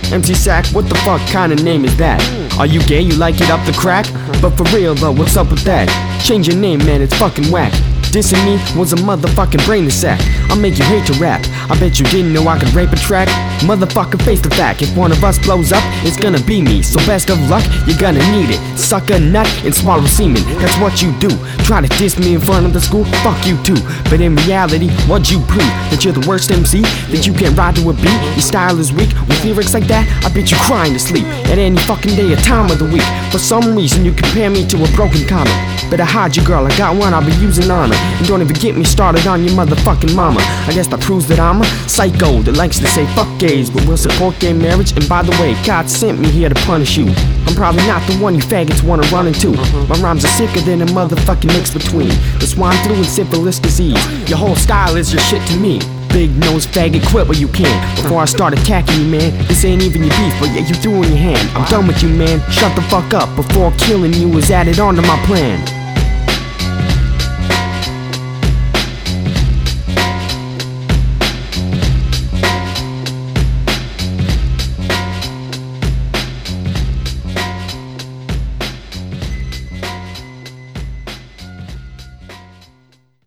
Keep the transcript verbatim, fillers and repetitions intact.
M C Sack, what the fuck kind of name is that? Are you gay, you like it up the crack? But for real though, what's up with that? Change your name, man, it's fucking whack. Dissing me was a motherfucking brain sack. I'll make you hate to rap. I bet you didn't know I could rape a track. Motherfucker, face the fact, if one of us blows up, it's gonna be me. So best of luck, you're gonna need it. Suck a nut and swallow semen, that's what you do. Try to diss me in front of the school, fuck you too. But in reality, what'd you prove? That you're the worst M C? That you can't ride to a beat? Your style is weak? With lyrics like that, I bet you crying to sleep at any fucking day or time of the week. For some reason, you compare me to a broken comic. Better hide your girl, I got one I'll be using on her. And don't even get me started on your motherfucking mama. I guess that proves that I'm a psycho that likes to say fuck gays, but will support gay marriage. And by the way, God sent me here to punish you. I'm probably not the one you faggots wanna run into. My rhymes are sicker than a motherfucking mix between the swine flu and syphilis disease. Your whole style is your shit to me. Big nose faggot, quit where you can. Before I start attacking you, man. This ain't even your beef, but yeah, you threw in your hand. I'm done with you, man. Shut the fuck up before killing you is added onto my plan.